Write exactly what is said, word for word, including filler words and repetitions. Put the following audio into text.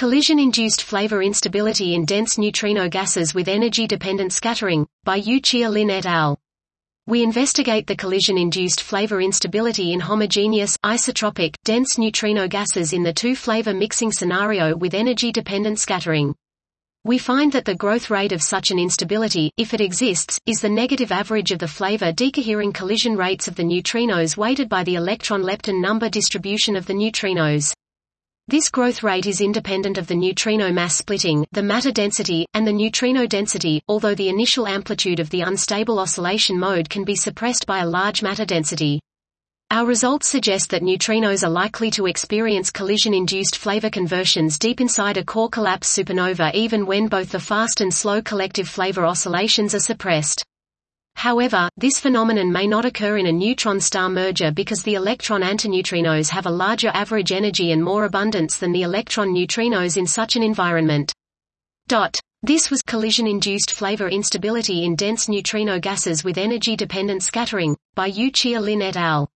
Collision-induced flavor instability in dense neutrino gases with energy-dependent scattering, by Yu-Chia Lin et al. We investigate the collision-induced flavor instability in homogeneous, isotropic, dense neutrino gases in the two-flavor mixing scenario with energy-dependent scattering. We find that the growth rate of such an instability, if it exists, is the negative average of the flavor decoherent collision rates of the neutrinos weighted by the electron-lepton number distribution of the neutrinos. This growth rate is independent of the neutrino mass splitting, the matter density, and the neutrino density, although the initial amplitude of the unstable oscillation mode can be suppressed by a large matter density. Our results suggest that neutrinos are likely to experience collision-induced flavor conversions deep inside a core collapse supernova even when both the fast and slow collective flavor oscillations are suppressed. However, this phenomenon may not occur in a neutron-star merger because the electron antineutrinos have a larger average energy and more abundance than the electron neutrinos in such an environment. Dot. This was collision-induced flavor instability in dense neutrino gases with energy-dependent scattering, by Yu-Chia Lin et al.